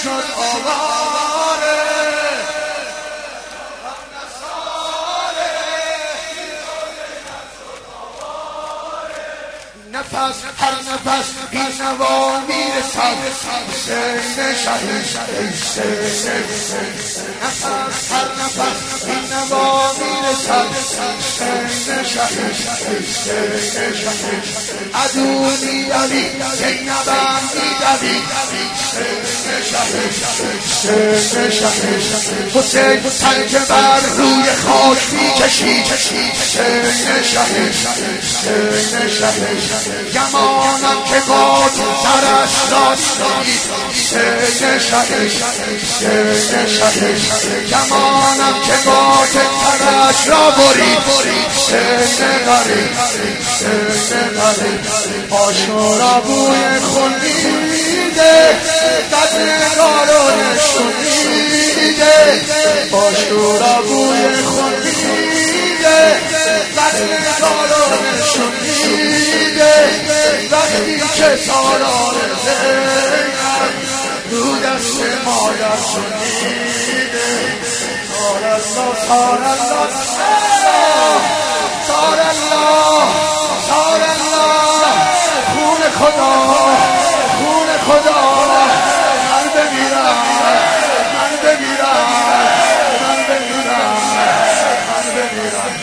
نشد آواره نفس هر نفس این نوا میرسد حسین شهید نفس هر نفس این نوا میرسد حسین شهید عدو میدوی زینبم میدوی حسین شهید حسین تنک بر روی خاک میکشید حسین شهید گمانم که قاتل سرش را برید حسین شهید گمانم که قاتل سرش را برید حسین غریب آشورا بوی خونیده قد نگارو نشونیده آشورا بوی خونیده قد نگارو نشونیده وقتی که سالار زینب رو دست مادر شنیده سار الله سار الله سار الله سار الله خون خدا خون خدا من بمیرم من بمیرم من بمیرم من بمیرم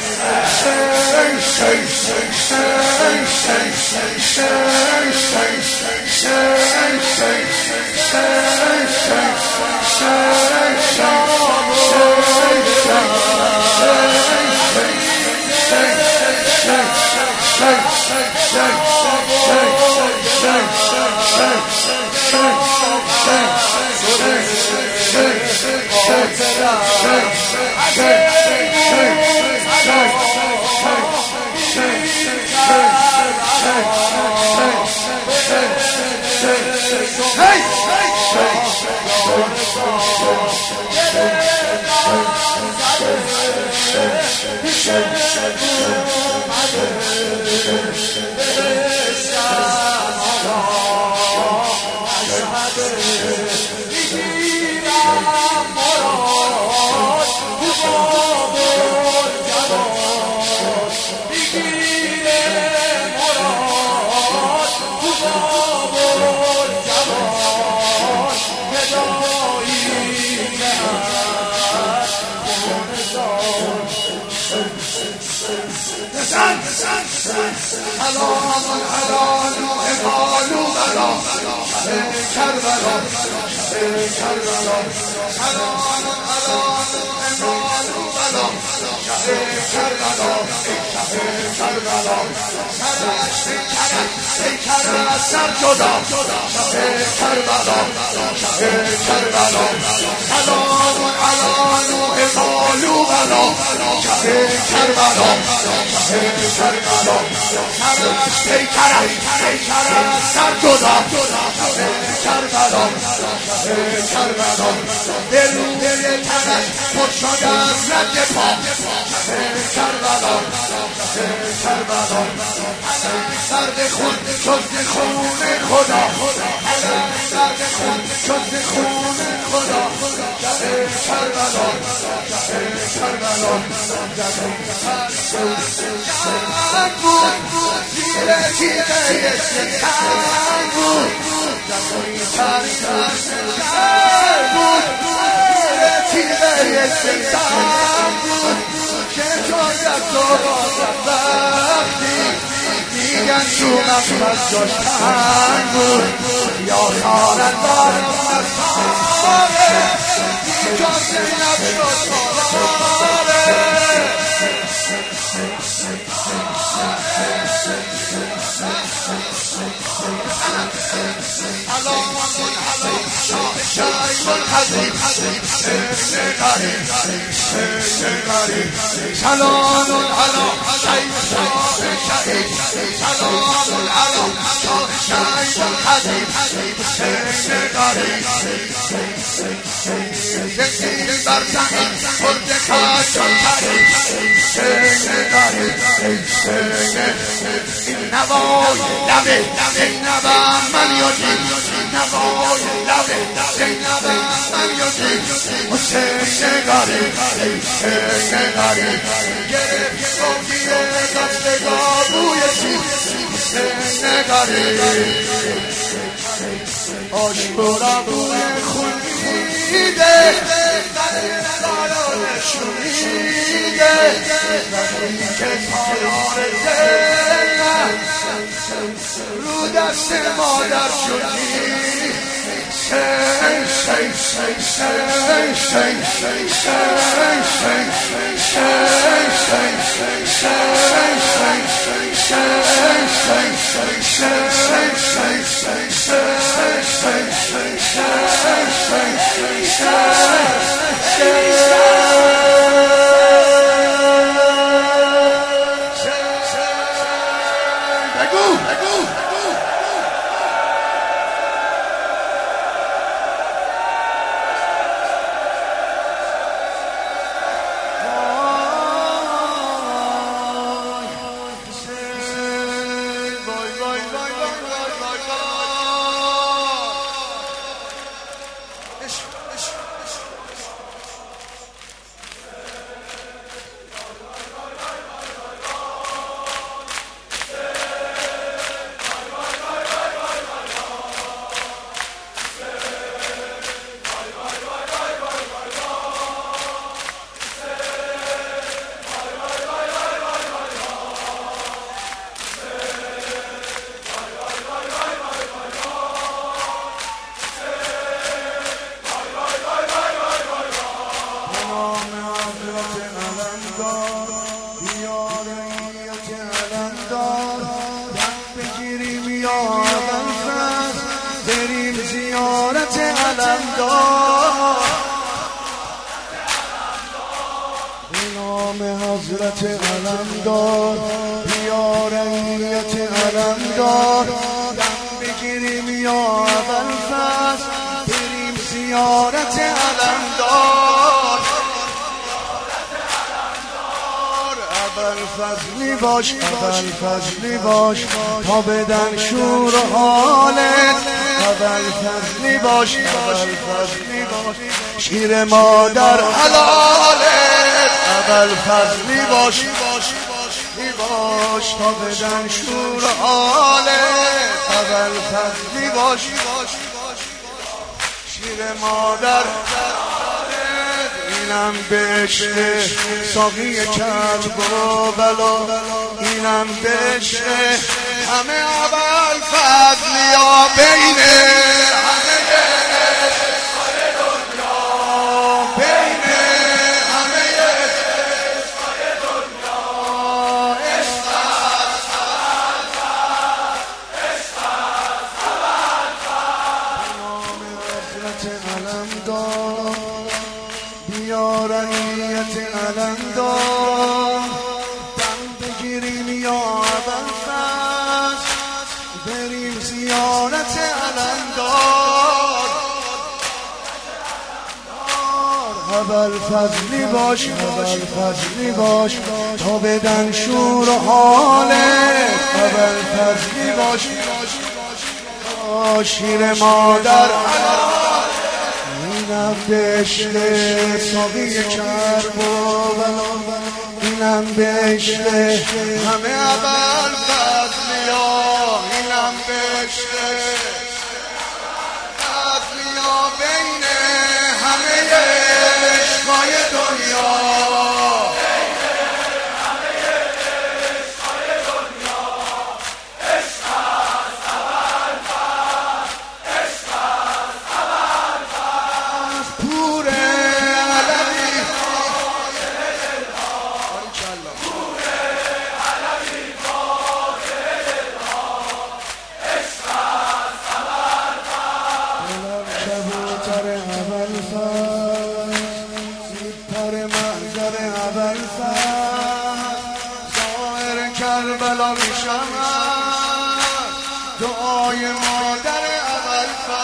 سلام على نوح قالوا بلا کربلا کربلا سلام على نوح قالوا بلا کربلا کربلا سرش کربلا سر جدا کربلا کربلا سلام على نوح قالوا بلا کربلا کربلا سرش پیکره سر جدا کربلا کربلا دل تنش پر شده از رد پا کربلا کربلا سرد خون شد خون خدا سرد خون شد خون خدا کربلا کربلا سنگ بود زیر تیغه سنگ بود سنگ بود زیر تیغه سنگ بود که جاید دوباره وقتی میگن تو مقصد جاش تنگ بود یا خانت دارم نساره جاش نبشد دوباره سلام علی شیخ شهید سلام علی شیخ الحبیب زندگی بر زمین خورده کاشان این نوای لبه این نوام من یادی نوای لب زینب امیری حسین غریب حسین غریب گرفت صوفی دستگاه روی سیم حسین غریب آشورا روی خونیده سالان شوریده ولی که تالار دلم رو دست مادر شدی شی شی شی شی شی حضرت علمدار بیا رنگیت علمدار دم بگیریم یا اول فصل بریم زیارت علمدار اول فضلی باش اول فضلی باش تا بدن شور و حالت اول فضلی باش اول فضلی باش شیر مادر حلالت اول فضلی باش تا بدن شور و حالت اول فضلی باش شیر مادر اینم بشه ساقی کرب و بلا اینم بشه همه اول فضلی ها بینه همه عشقای دنیا بینه همه عشقای دنیا عشق از نام حضرت علمدار بیا رنگیت علمدار دم بگیریم یا اول فصل بریم زیارت علمدار اول فضلی باش اول فضلی باش تا بدن شور و حالت اول فضلی باش شیر مادر اینم بشه ساقی کرب و بلا اینم بشه همه اول فضلی ها اینم بشه فضلی ها بین همه عشقای دنیا کربلا میشم دعای مادر اول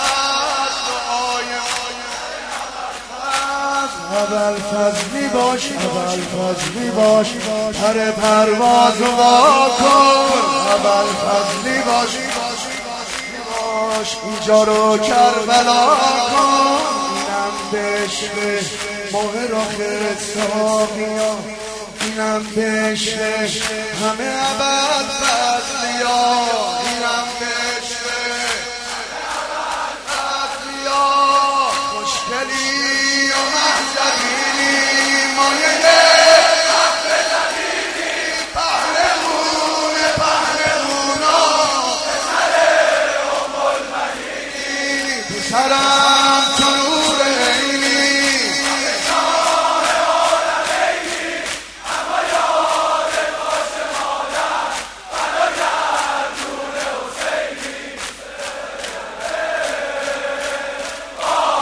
اول فضلی باش اول فضلی باش پر پرواز و وا کن اول فضلی باش باش اینجا رو کربلا کن اینم بشه ماه راه ساقیا اینم بشه همه ابد فضلیا اینم